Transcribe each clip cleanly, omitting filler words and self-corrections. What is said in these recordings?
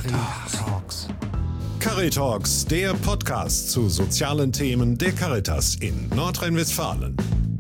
Caritalks. Caritalks, der Podcast zu sozialen Themen der Caritas in Nordrhein-Westfalen.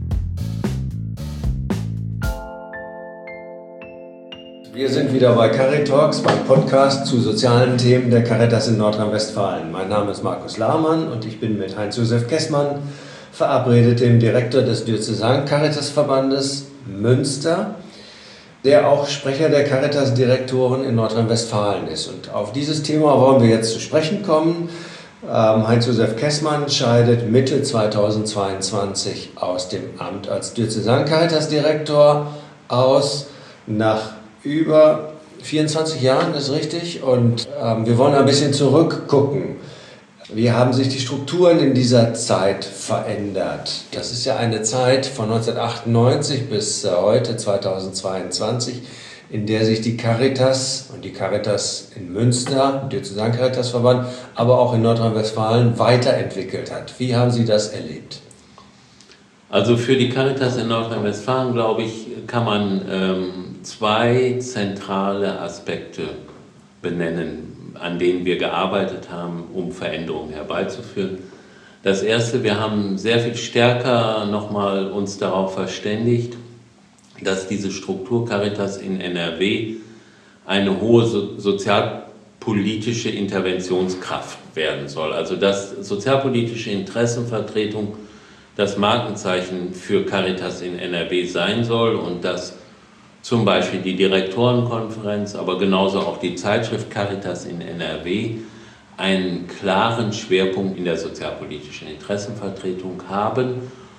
Wir sind wieder bei Caritalks, beim Podcast zu sozialen Themen der Caritas in Nordrhein-Westfalen. Mein Name ist Markus Lahmann und ich bin mit Heinz-Josef Kessmann verabredet, dem Direktor des Diözesanen Caritasverbandes Münster, der auch Sprecher der Caritas-Direktoren in Nordrhein-Westfalen ist. Und auf dieses Thema wollen wir jetzt zu sprechen kommen. Heinz-Josef Kessmann scheidet Mitte 2022 aus dem Amt als Diözesanen Caritas-Direktor aus, nach über 24 Jahren, ist richtig. Und wir wollen ein bisschen zurückgucken. Wie haben sich die Strukturen in dieser Zeit verändert? Das ist ja eine Zeit von 1998 bis heute 2022, in der sich die Caritas und die Caritas in Münster, Diözesanen Caritasverband, aber auch in Nordrhein-Westfalen weiterentwickelt hat. Wie haben Sie das erlebt? Also für die Caritas in Nordrhein-Westfalen, glaube ich, kann man zwei zentrale Aspekte benennen, an denen wir gearbeitet haben, um Veränderungen herbeizuführen. Das erste, wir haben sehr viel stärker nochmal uns darauf verständigt, dass diese Struktur Caritas in NRW eine hohe sozialpolitische Interventionskraft werden soll. Also dass sozialpolitische Interessenvertretung das Markenzeichen für Caritas in NRW sein soll und dass zum Beispiel die Direktorenkonferenz, aber genauso auch die Zeitschrift Caritas in NRW einen klaren Schwerpunkt in der sozialpolitischen Interessenvertretung haben.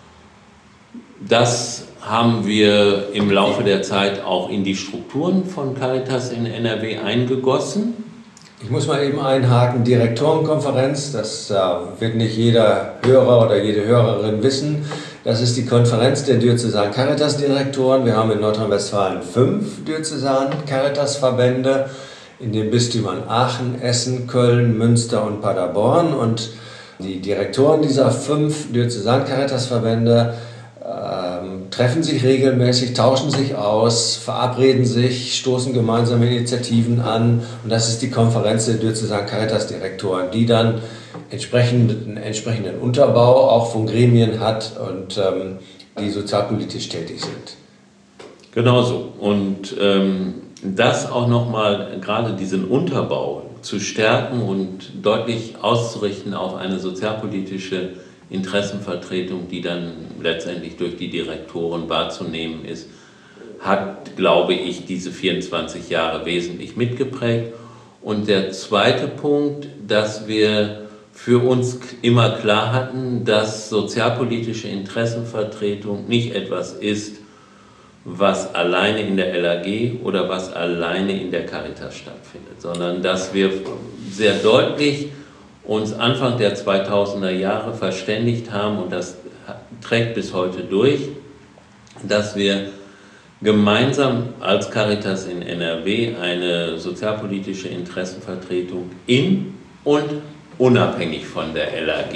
Das haben wir im Laufe der Zeit auch in die Strukturen von Caritas in NRW eingegossen. Ich muss mal eben einhaken, Direktorenkonferenz, das wird nicht jeder Hörer oder jede Hörerin wissen. Das ist die Konferenz der Diözesanen Caritas-Direktoren. Wir haben in Nordrhein-Westfalen 5 Diözesanen Caritas-Verbände in den Bistümern Aachen, Essen, Köln, Münster und Paderborn. Und die Direktoren dieser 5 Diözesanen Caritas-Verbände treffen sich regelmäßig, tauschen sich aus, verabreden sich, stoßen gemeinsame Initiativen an. Und das ist die Konferenz der Diözesanen Caritas-Direktoren, die dann einen entsprechenden Unterbau auch von Gremien hat und die sozialpolitisch tätig sind. Genau so. Und das auch nochmal, gerade diesen Unterbau zu stärken und deutlich auszurichten auf eine sozialpolitische Interessenvertretung, die dann letztendlich durch die Direktoren wahrzunehmen ist, hat, glaube ich, diese 24 Jahre wesentlich mitgeprägt. Und der zweite Punkt, dass wir für uns immer klar hatten, dass sozialpolitische Interessenvertretung nicht etwas ist, was alleine in der LAG oder was alleine in der Caritas stattfindet, sondern dass wir sehr deutlich uns Anfang der 2000er Jahre verständigt haben, und das trägt bis heute durch, dass wir gemeinsam als Caritas in NRW eine sozialpolitische Interessenvertretung in und unabhängig von der LAG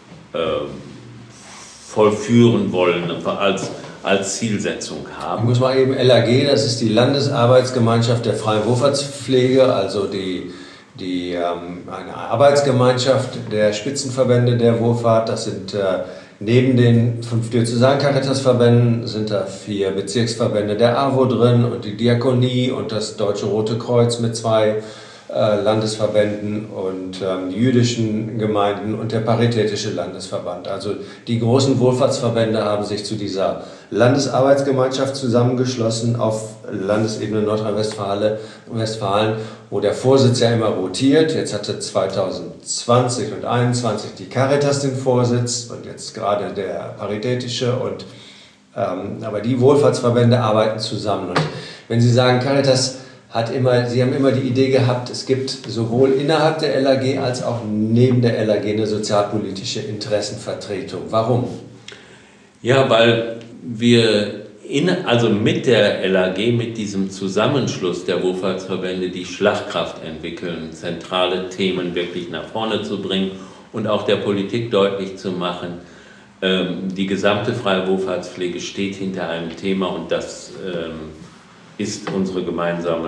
vollführen wollen, als Zielsetzung haben. Ich muss mal eben, LAG, das ist die Landesarbeitsgemeinschaft der freien Wohlfahrtspflege, also eine Arbeitsgemeinschaft der Spitzenverbände der Wohlfahrt. Das sind neben den 5 Diözesanen Caritasverbänden sind da 4 Bezirksverbände der AWO drin und die Diakonie und das Deutsche Rote Kreuz mit 2 Landesverbänden und die jüdischen Gemeinden und der Paritätische Landesverband. Also die großen Wohlfahrtsverbände haben sich zu dieser Landesarbeitsgemeinschaft zusammengeschlossen auf Landesebene Nordrhein-Westfalen, wo der Vorsitz ja immer rotiert. Jetzt hatte 2020 und 2021 die Caritas den Vorsitz und jetzt gerade der Paritätische. Aber die Wohlfahrtsverbände arbeiten zusammen. Und wenn Sie sagen, Caritas Sie haben immer die Idee gehabt, es gibt sowohl innerhalb der LAG als auch neben der LAG eine sozialpolitische Interessenvertretung. Warum? Ja, weil wir mit der LAG, mit diesem Zusammenschluss der Wohlfahrtsverbände, die Schlagkraft entwickeln, zentrale Themen wirklich nach vorne zu bringen und auch der Politik deutlich zu machen, die gesamte freie Wohlfahrtspflege steht hinter einem Thema und das ist unsere gemeinsame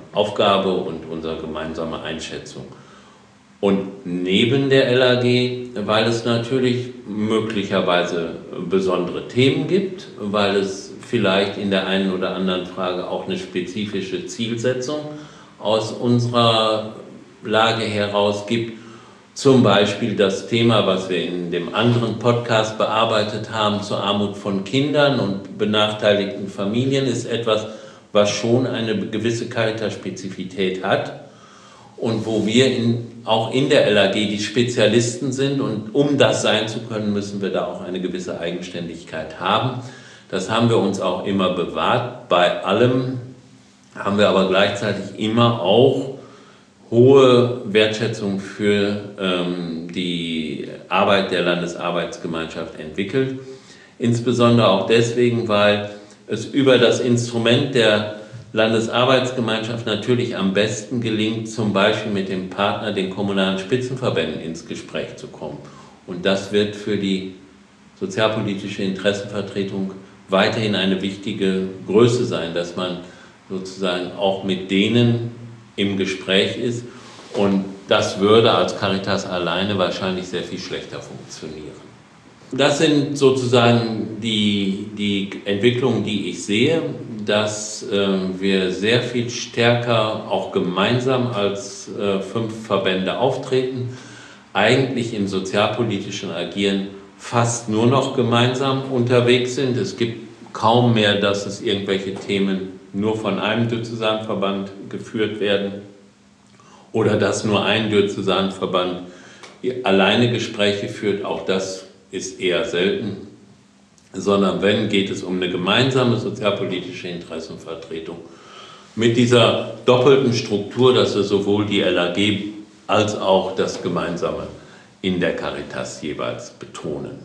Aufgabe und unsere gemeinsame Einschätzung. Und neben der LAG, weil es natürlich möglicherweise besondere Themen gibt, weil es vielleicht in der einen oder anderen Frage auch eine spezifische Zielsetzung aus unserer Lage heraus gibt. Zum Beispiel das Thema, was wir in dem anderen Podcast bearbeitet haben, zur Armut von Kindern und benachteiligten Familien, ist etwas, was schon eine gewisse Caritas-Spezifität hat. Und wo wir auch in der LAG die Spezialisten sind, und um das sein zu können, müssen wir da auch eine gewisse Eigenständigkeit haben. Das haben wir uns auch immer bewahrt. Bei allem haben wir aber gleichzeitig immer auch hohe Wertschätzung für die Arbeit der Landesarbeitsgemeinschaft entwickelt. Insbesondere auch deswegen, weil es über das Instrument der Landesarbeitsgemeinschaft natürlich am besten gelingt, zum Beispiel mit dem Partner, den kommunalen Spitzenverbänden, ins Gespräch zu kommen. Und das wird für die sozialpolitische Interessenvertretung weiterhin eine wichtige Größe sein, dass man sozusagen auch mit denen im Gespräch ist. Und das würde als Caritas alleine wahrscheinlich sehr viel schlechter funktionieren. Das sind sozusagen die Entwicklungen, die ich sehe, dass wir sehr viel stärker auch gemeinsam als 5 Verbände auftreten, eigentlich im sozialpolitischen Agieren fast nur noch gemeinsam unterwegs sind. Es gibt kaum mehr, dass es irgendwelche Themen nur von einem Diözesanverband geführt werden oder dass nur ein Diözesanverband alleine Gespräche führt. Auch das ist eher selten, sondern wenn, geht es um eine gemeinsame sozialpolitische Interessenvertretung mit dieser doppelten Struktur, dass wir sowohl die LAG als auch das Gemeinsame in der Caritas jeweils betonen.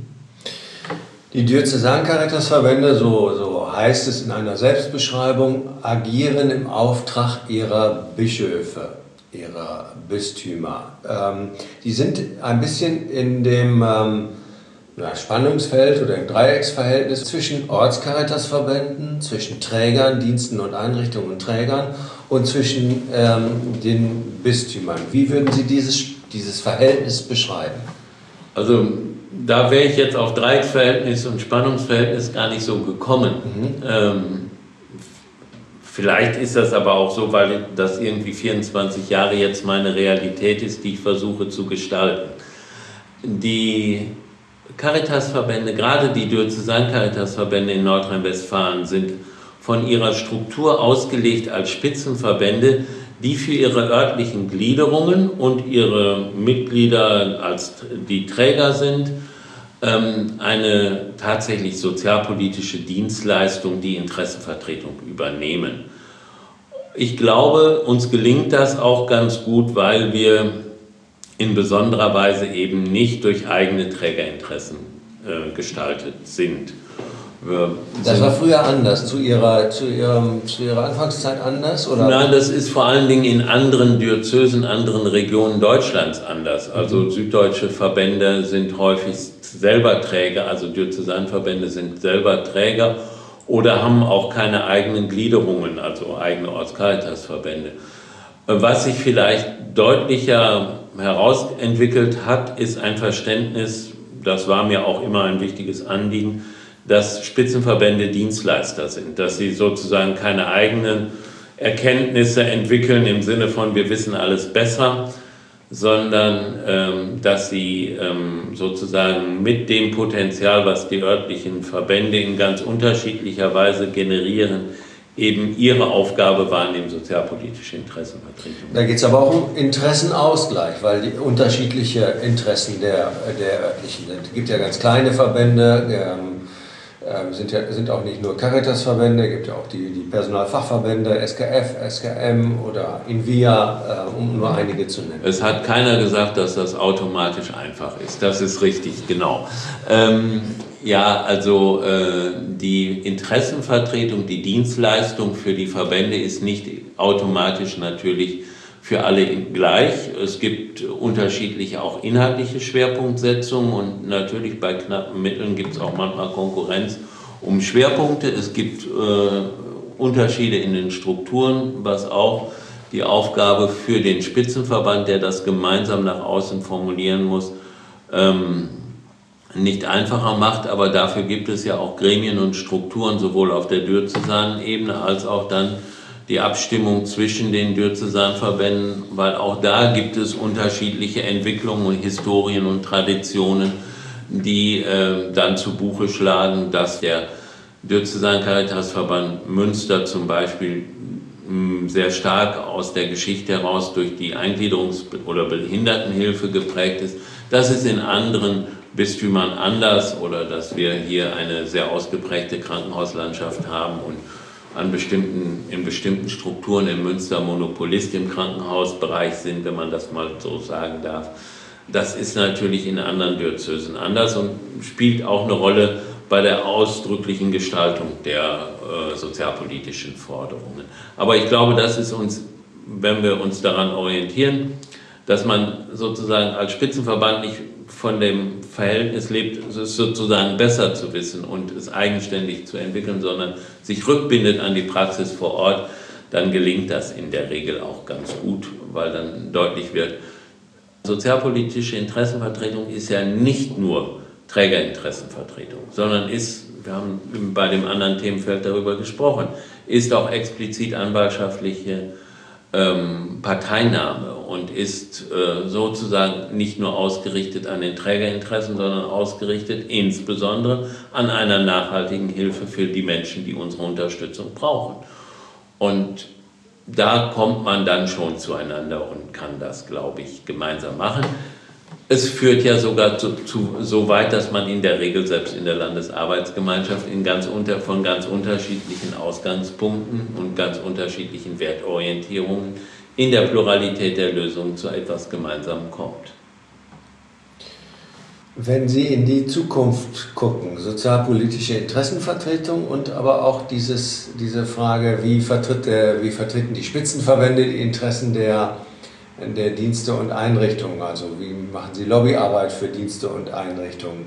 Die Diözesan-Caritas-Verbände, so heißt es in einer Selbstbeschreibung, agieren im Auftrag ihrer Bischöfe, ihrer Bistümer. Die sind ein bisschen in dem Spannungsfeld oder im Dreiecksverhältnis zwischen Ortscaritasverbänden, zwischen Trägern, Diensten und Einrichtungen und Trägern und zwischen den Bistümern. Wie würden Sie dieses Verhältnis beschreiben? Also da wäre ich jetzt auf Dreiecksverhältnis und Spannungsverhältnis gar nicht so gekommen. Vielleicht ist das aber auch so, weil das irgendwie 24 Jahre jetzt meine Realität ist, die ich versuche zu gestalten. Die Caritasverbände, gerade die Diözesan-Caritasverbände in Nordrhein-Westfalen, sind von ihrer Struktur ausgelegt als Spitzenverbände, die für ihre örtlichen Gliederungen und ihre Mitglieder als die Träger sind, eine tatsächlich sozialpolitische Dienstleistung, die Interessenvertretung übernehmen. Ich glaube, uns gelingt das auch ganz gut, weil wir in besonderer Weise eben nicht durch eigene Trägerinteressen gestaltet sind. Das war früher anders, zu ihrer Anfangszeit anders? Oder? Nein, das ist vor allen Dingen in anderen Diözesen, anderen Regionen Deutschlands anders. Also süddeutsche Verbände sind häufig selber Träger, also Diözesanverbände sind selber Träger oder haben auch keine eigenen Gliederungen, also eigene Ortscaritasverbände. Was sich vielleicht deutlicher herausentwickelt hat, ist ein Verständnis, das war mir auch immer ein wichtiges Anliegen, dass Spitzenverbände Dienstleister sind, dass sie sozusagen keine eigenen Erkenntnisse entwickeln im Sinne von wir wissen alles besser, sondern dass sie sozusagen mit dem Potenzial, was die örtlichen Verbände in ganz unterschiedlicher Weise generieren, eben ihre Aufgabe wahrnehmen, sozialpolitische Interessenvertretung. Da geht es aber auch um Interessenausgleich, weil die unterschiedliche Interessen der örtlichen sind. Es gibt ja ganz kleine Verbände, sind auch nicht nur Caritas-Verbände, es gibt ja auch die Personalfachverbände, SKF, SKM oder Invia, um nur einige zu nennen. Es hat keiner gesagt, dass das automatisch einfach ist. Das ist richtig, genau. Ja, also die Interessenvertretung, die Dienstleistung für die Verbände ist nicht automatisch natürlich für alle gleich. Es gibt unterschiedliche auch inhaltliche Schwerpunktsetzungen und natürlich bei knappen Mitteln gibt es auch manchmal Konkurrenz um Schwerpunkte. Es gibt Unterschiede in den Strukturen, was auch die Aufgabe für den Spitzenverband, der das gemeinsam nach außen formulieren muss, nicht einfacher macht, aber dafür gibt es ja auch Gremien und Strukturen, sowohl auf der diözesanen Ebene als auch dann die Abstimmung zwischen den Diözesanverbänden, weil auch da gibt es unterschiedliche Entwicklungen und Historien und Traditionen, die dann zu Buche schlagen, dass der Diözesan-Caritas-Verband Münster zum Beispiel sehr stark aus der Geschichte heraus durch die Eingliederungs- oder Behindertenhilfe geprägt ist. Das ist in anderen Bistümern anders, oder dass wir hier eine sehr ausgeprägte Krankenhauslandschaft haben und in bestimmten Strukturen in Münster Monopolist im Krankenhausbereich sind, wenn man das mal so sagen darf. Das ist natürlich in anderen Diözesen anders und spielt auch eine Rolle bei der ausdrücklichen Gestaltung der sozialpolitischen Forderungen. Aber ich glaube, das ist uns, wenn wir uns daran orientieren, dass man sozusagen als Spitzenverband nicht von dem Verhältnis lebt, es sozusagen besser zu wissen und es eigenständig zu entwickeln, sondern sich rückbindet an die Praxis vor Ort, dann gelingt das in der Regel auch ganz gut, weil dann deutlich wird, sozialpolitische Interessenvertretung ist ja nicht nur Trägerinteressenvertretung, sondern ist, wir haben bei dem anderen Themenfeld darüber gesprochen, ist auch explizit anwaltschaftliche Parteinahme und ist sozusagen nicht nur ausgerichtet an den Trägerinteressen, sondern ausgerichtet insbesondere an einer nachhaltigen Hilfe für die Menschen, die unsere Unterstützung brauchen. Und da kommt man dann schon zueinander und kann das, glaube ich, gemeinsam machen. Es führt ja sogar so weit, dass man in der Regel selbst in der Landesarbeitsgemeinschaft von ganz unterschiedlichen Ausgangspunkten und ganz unterschiedlichen Wertorientierungen in der Pluralität der Lösungen zu etwas Gemeinsamem kommt. Wenn Sie in die Zukunft gucken, sozialpolitische Interessenvertretung und aber auch diese Frage, wie vertreten die Spitzenverbände die Interessen der Dienste und Einrichtungen, also wie machen Sie Lobbyarbeit für Dienste und Einrichtungen?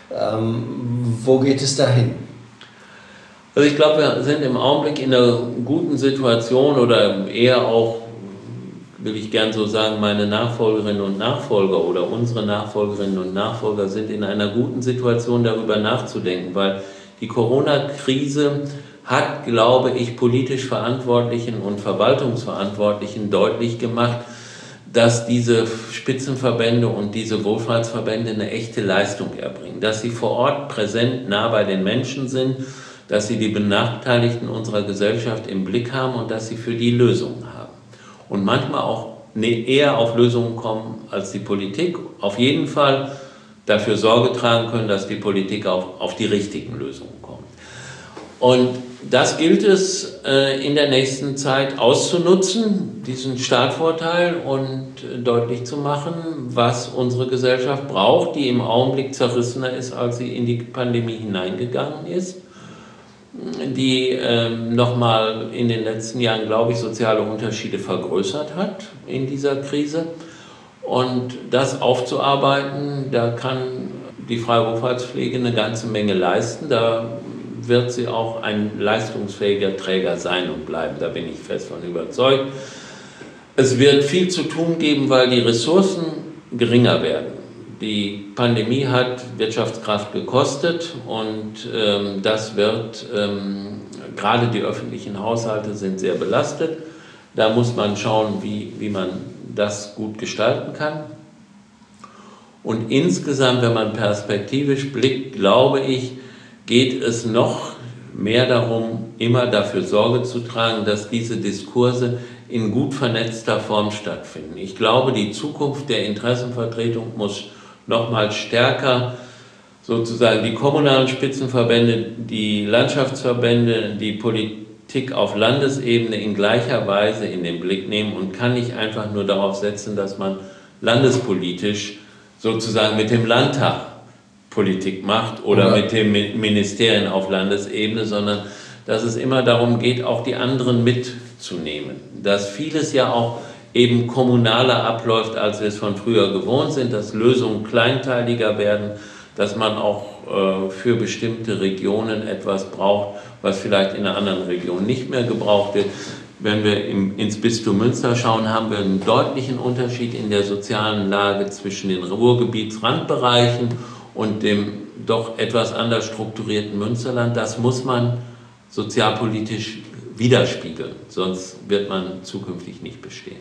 Wo geht es dahin? Also ich glaube, wir sind im Augenblick in einer guten Situation oder eher auch, will ich gern so sagen, meine Nachfolgerinnen und Nachfolger oder unsere Nachfolgerinnen und Nachfolger sind in einer guten Situation, darüber nachzudenken, weil die Corona-Krise hat, glaube ich, politisch Verantwortlichen und Verwaltungsverantwortlichen deutlich gemacht, dass diese Spitzenverbände und diese Wohlfahrtsverbände eine echte Leistung erbringen, dass sie vor Ort präsent nah bei den Menschen sind, dass sie die Benachteiligten unserer Gesellschaft im Blick haben und dass sie für die Lösungen haben. Und manchmal auch eher auf Lösungen kommen als die Politik, auf jeden Fall dafür Sorge tragen können, dass die Politik auch auf die richtigen Lösungen kommt. Und das gilt es in der nächsten Zeit auszunutzen, diesen Startvorteil, und deutlich zu machen, was unsere Gesellschaft braucht, die im Augenblick zerrissener ist, als sie in die Pandemie hineingegangen ist, die nochmal in den letzten Jahren, glaube ich, soziale Unterschiede vergrößert hat in dieser Krise. Und das aufzuarbeiten, da kann die Freie Wohlfahrtspflege eine ganze Menge leisten. Da wird sie auch ein leistungsfähiger Träger sein und bleiben. Da bin ich fest von überzeugt. Es wird viel zu tun geben, weil die Ressourcen geringer werden. Die Pandemie hat Wirtschaftskraft gekostet und das wird, gerade die öffentlichen Haushalte sind sehr belastet. Da muss man schauen, wie man das gut gestalten kann. Und insgesamt, wenn man perspektivisch blickt, glaube ich, geht es noch mehr darum, immer dafür Sorge zu tragen, dass diese Diskurse in gut vernetzter Form stattfinden. Ich glaube, die Zukunft der Interessenvertretung muss noch mal stärker sozusagen die kommunalen Spitzenverbände, die Landschaftsverbände, die Politik auf Landesebene in gleicher Weise in den Blick nehmen und kann nicht einfach nur darauf setzen, dass man landespolitisch sozusagen mit dem Landtag Politik macht oder mit den Ministerien auf Landesebene, sondern dass es immer darum geht, auch die anderen mitzunehmen. Dass vieles ja auch eben kommunaler abläuft, als wir es von früher gewohnt sind, dass Lösungen kleinteiliger werden, dass man auch für bestimmte Regionen etwas braucht, was vielleicht in einer anderen Region nicht mehr gebraucht wird. Wenn wir ins Bistum Münster schauen, haben wir einen deutlichen Unterschied in der sozialen Lage zwischen den Ruhrgebietsrandbereichen und dem doch etwas anders strukturierten Münsterland. Das muss man sozialpolitisch widerspiegeln, sonst wird man zukünftig nicht bestehen.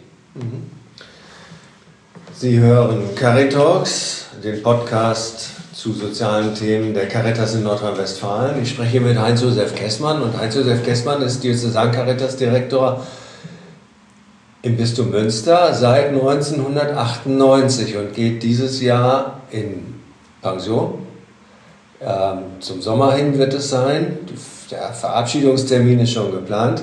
Sie hören Caritalks, den Podcast zu sozialen Themen der Caritas in Nordrhein-Westfalen. Ich spreche hier mit Heinz-Josef Kessmann und Heinz-Josef Kessmann ist Diözesan-Caritas-Direktor im Bistum Münster seit 1998 und geht dieses Jahr in Pension. Zum Sommer hin wird es sein, der Verabschiedungstermin ist schon geplant.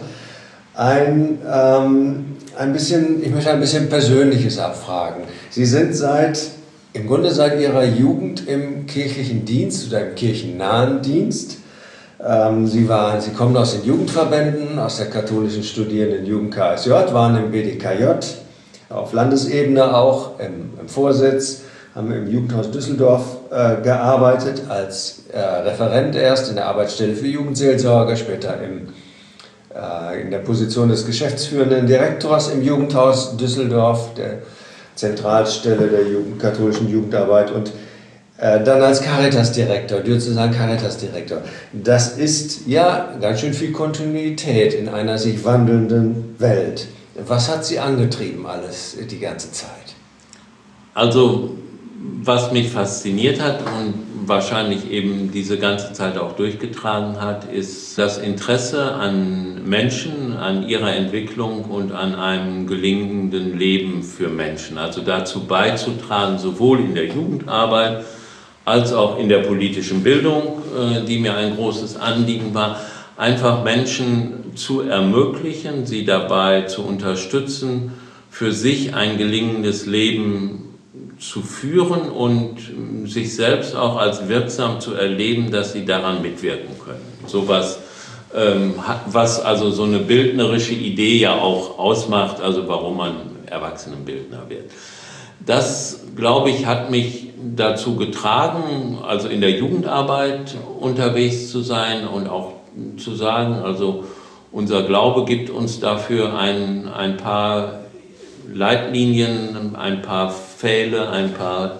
Ich möchte ein bisschen Persönliches abfragen. Sie sind im Grunde seit Ihrer Jugend im kirchlichen Dienst oder im kirchennahen Dienst. Sie kommen aus den Jugendverbänden, aus der katholischen Studierenden-Jugend KSJ, waren im BDKJ, auf Landesebene auch im Vorsitz, haben im Jugendhaus Düsseldorf gearbeitet, als Referent erst in der Arbeitsstelle für Jugendseelsorge, später in der Position des geschäftsführenden Direktors im Jugendhaus Düsseldorf, der Zentralstelle der katholischen Jugendarbeit und dann als Caritas-Direktor, Diözesan-Caritas-Direktor. Das ist ja ganz schön viel Kontinuität in einer sich wandelnden Welt. Was hat Sie angetrieben alles die ganze Zeit? Also, was mich fasziniert hat und wahrscheinlich eben diese ganze Zeit auch durchgetragen hat, ist das Interesse an Menschen, an ihrer Entwicklung und an einem gelingenden Leben für Menschen. Also dazu beizutragen, sowohl in der Jugendarbeit als auch in der politischen Bildung, die mir ein großes Anliegen war, einfach Menschen zu ermöglichen, sie dabei zu unterstützen, für sich ein gelingendes Leben zu führen und sich selbst auch als wirksam zu erleben, dass sie daran mitwirken können. Sowas, was also so eine bildnerische Idee ja auch ausmacht, also warum man Erwachsenenbildner wird. Das, glaube ich, hat mich dazu getragen, also in der Jugendarbeit unterwegs zu sein und auch zu sagen, also unser Glaube gibt uns dafür ein paar Leitlinien, ein paar Pfähle, ein paar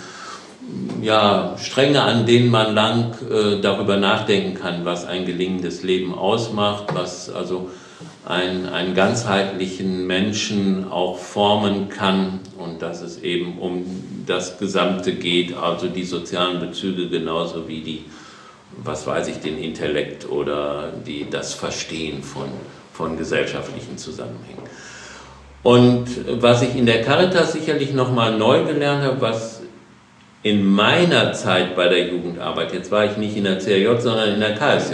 Stränge, an denen man lang darüber nachdenken kann, was ein gelingendes Leben ausmacht, was also einen ganzheitlichen Menschen auch formen kann und dass es eben um das Gesamte geht, also die sozialen Bezüge genauso wie den Intellekt oder das Verstehen von gesellschaftlichen Zusammenhängen. Und was ich in der Caritas sicherlich nochmal neu gelernt habe, was in meiner Zeit bei der Jugendarbeit, jetzt war ich nicht in der CRJ, sondern in der KSJ,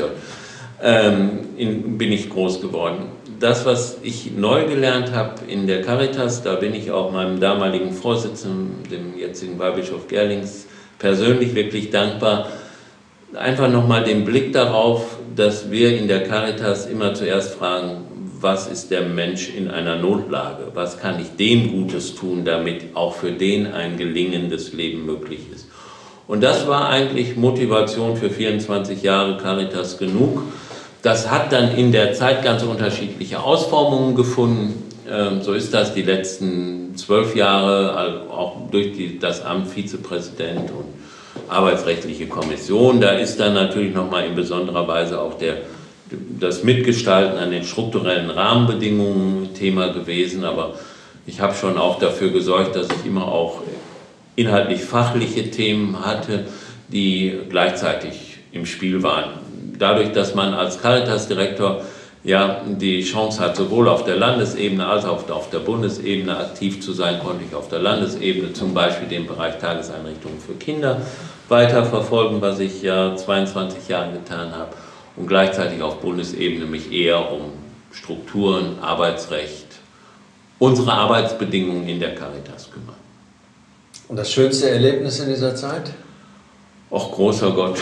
bin ich groß geworden. Das, was ich neu gelernt habe in der Caritas, da bin ich auch meinem damaligen Vorsitzenden, dem jetzigen Weihbischof Gerlings, persönlich wirklich dankbar. Einfach nochmal den Blick darauf, dass wir in der Caritas immer zuerst fragen, was ist der Mensch in einer Notlage? Was kann ich dem Gutes tun, damit auch für den ein gelingendes Leben möglich ist? Und das war eigentlich Motivation für 24 Jahre Caritas genug. Das hat dann in der Zeit ganz unterschiedliche Ausformungen gefunden. So ist das die letzten 12 Jahre, auch durch das Amt Vizepräsident und Arbeitsrechtliche Kommission. Da ist dann natürlich nochmal in besonderer Weise auch das Mitgestalten an den strukturellen Rahmenbedingungen Thema gewesen, aber ich habe schon auch dafür gesorgt, dass ich immer auch inhaltlich fachliche Themen hatte, die gleichzeitig im Spiel waren. Dadurch, dass man als Caritas-Direktor ja die Chance hat, sowohl auf der Landesebene als auch auf der Bundesebene aktiv zu sein, konnte ich auf der Landesebene zum Beispiel den Bereich Tageseinrichtungen für Kinder weiterverfolgen, was ich ja 22 Jahre getan habe. Und gleichzeitig auf Bundesebene mich eher um Strukturen, Arbeitsrecht, unsere Arbeitsbedingungen in der Caritas kümmern. Und das schönste Erlebnis in dieser Zeit? Och, großer Gott.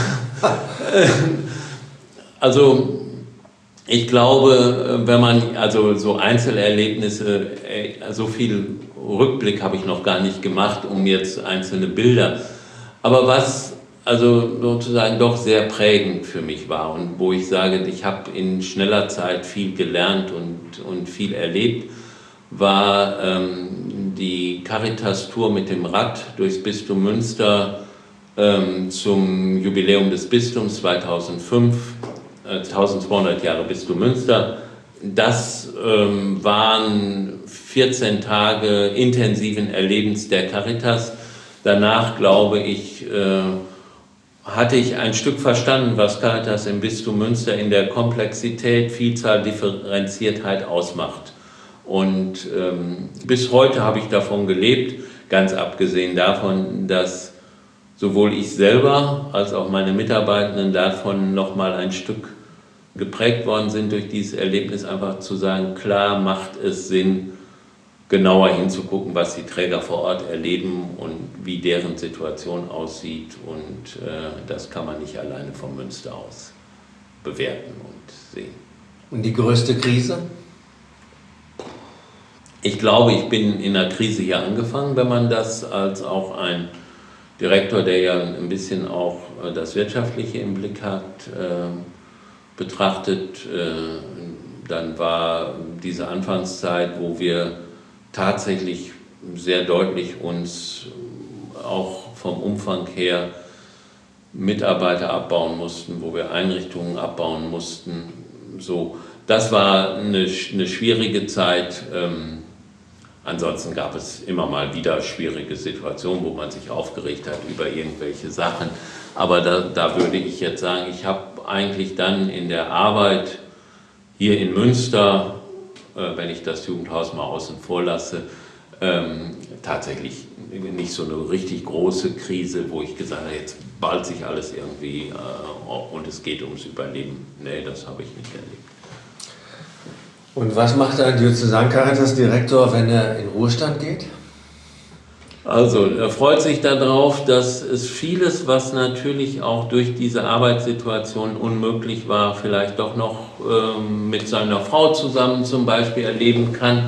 Also ich glaube, wenn man also so Einzelerlebnisse, so viel Rückblick habe ich noch gar nicht gemacht, um jetzt einzelne Bilder. Aber was also sozusagen doch sehr prägend für mich war und wo ich sage, ich habe in schneller Zeit viel gelernt und viel erlebt, war die Caritas-Tour mit dem Rad durchs Bistum Münster zum Jubiläum des Bistums 2005, 1200 Jahre Bistum Münster. Das waren 14 Tage intensiven Erlebens der Caritas. Danach, glaube ich, hatte ich ein Stück verstanden, was Caritas im Bistum Münster in der Komplexität, Vielzahl, Differenziertheit ausmacht. Und bis heute habe ich davon gelebt, ganz abgesehen davon, dass sowohl ich selber als auch meine Mitarbeitenden davon nochmal ein Stück geprägt worden sind durch dieses Erlebnis, einfach zu sagen, klar macht es Sinn, genauer hinzugucken, was die Träger vor Ort erleben und wie deren Situation aussieht. Und das kann man nicht alleine vom Münster aus bewerten und sehen. Und die größte Krise? Ich glaube, ich bin in einer Krise hier angefangen, wenn man das als auch ein Direktor, der ja ein bisschen auch das Wirtschaftliche im Blick hat, betrachtet. Dann war diese Anfangszeit, wo wir tatsächlich sehr deutlich uns auch vom Umfang her Mitarbeiter abbauen mussten, wo wir Einrichtungen abbauen mussten. So, das war eine schwierige Zeit. Ansonsten gab es immer mal wieder schwierige Situationen, wo man sich aufgeregt hat über irgendwelche Sachen. Aber da würde ich jetzt sagen, ich habe eigentlich dann in der Arbeit hier in Münster, wenn ich das Jugendhaus mal außen vor lasse, tatsächlich nicht so eine richtig große Krise, wo ich gesagt habe, jetzt ballt sich alles irgendwie und es geht ums Überleben. Nee, das habe ich nicht erlebt. Und was macht ein Diözesan-Caritas-Direktor, wenn er in Ruhestand geht? Also, er freut sich darauf, dass es vieles, was natürlich auch durch diese Arbeitssituation unmöglich war, vielleicht doch noch mit seiner Frau zusammen zum Beispiel erleben kann.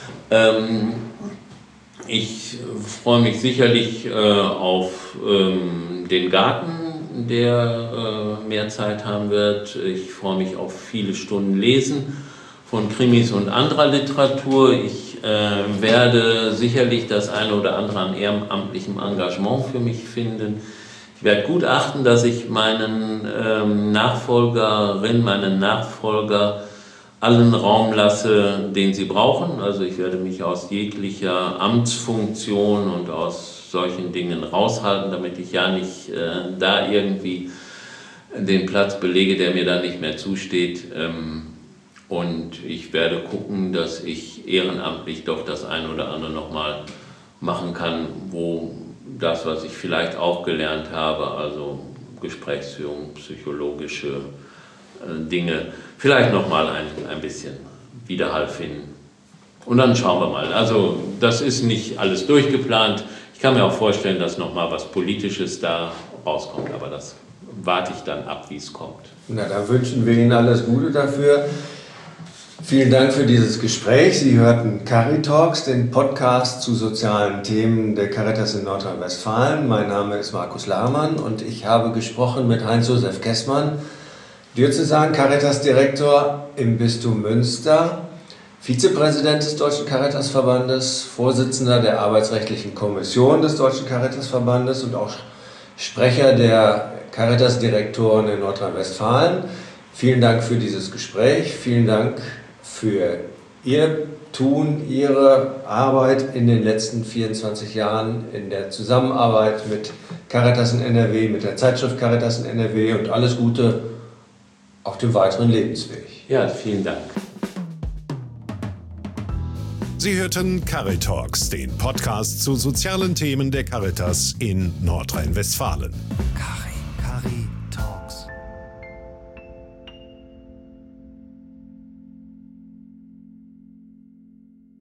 Ich freue mich sicherlich auf den Garten, der mehr Zeit haben wird. Ich freue mich auf viele Stunden Lesen von Krimis und anderer Literatur. Ich werde sicherlich das eine oder andere an ehrenamtlichem Engagement für mich finden. Ich werde gut achten, dass ich meinen Nachfolgerinnen, meinen Nachfolger allen Raum lasse, den sie brauchen. Also ich werde mich aus jeglicher Amtsfunktion und aus solchen Dingen raushalten, damit ich ja nicht da irgendwie den Platz belege, der mir dann nicht mehr zusteht. Und ich werde gucken, dass ich ehrenamtlich doch das eine oder andere nochmal machen kann, wo das, was ich vielleicht auch gelernt habe, also Gesprächsführung, psychologische Dinge, vielleicht nochmal ein bisschen Widerhall finden. Und dann schauen wir mal. Also das ist nicht alles durchgeplant. Ich kann mir auch vorstellen, dass nochmal was Politisches da rauskommt, aber das warte ich dann ab, wie es kommt. Na, dann wünschen wir Ihnen alles Gute dafür. Vielen Dank für dieses Gespräch. Sie hörten Caritalks, den Podcast zu sozialen Themen der Caritas in Nordrhein-Westfalen. Mein Name ist Markus Lahrmann und ich habe gesprochen mit Heinz-Josef Kessmann, Diözesan-Caritas-Direktor im Bistum Münster, Vizepräsident des Deutschen Caritasverbandes, Vorsitzender der Arbeitsrechtlichen Kommission des Deutschen Caritasverbandes und auch Sprecher der Caritas-Direktoren in Nordrhein-Westfalen. Vielen Dank für dieses Gespräch. Vielen Dank für Ihr Tun, Ihre Arbeit in den letzten 24 Jahren in der Zusammenarbeit mit Caritas in NRW, mit der Zeitschrift Caritas in NRW und alles Gute auf dem weiteren Lebensweg. Ja, vielen Dank. Sie hörten Caritalks, den Podcast zu sozialen Themen der Caritas in Nordrhein-Westfalen.